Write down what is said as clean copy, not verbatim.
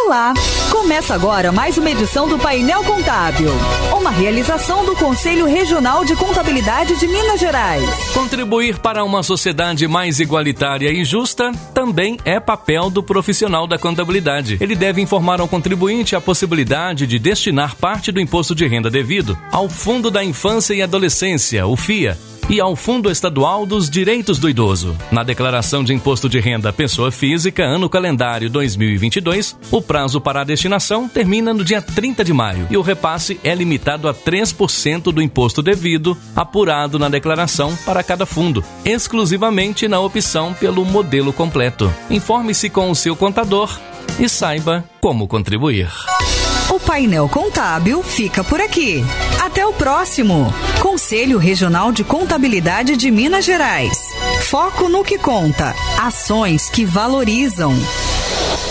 Olá! Começa agora mais uma edição do Painel Contábil, uma realização do Conselho Regional de Contabilidade de Minas Gerais. Contribuir para uma sociedade mais igualitária e justa também é papel do profissional da contabilidade. Ele deve informar ao contribuinte a possibilidade de destinar parte do imposto de renda devido ao Fundo da Infância e Adolescência, o FIA, e ao Fundo Estadual dos Direitos do Idoso. Na declaração de imposto de renda pessoa física, ano calendário 2022, o prazo para a destinação termina no dia 30 de maio e o repasse é limitado a 3% do imposto devido, apurado na declaração para cada fundo, exclusivamente na opção pelo modelo completo. Informe-se com o seu contador e saiba como contribuir. O Painel Contábil fica por aqui. Até o próximo. Conselho Regional de Contabilidade de Minas Gerais. Foco no que conta. Ações que valorizam.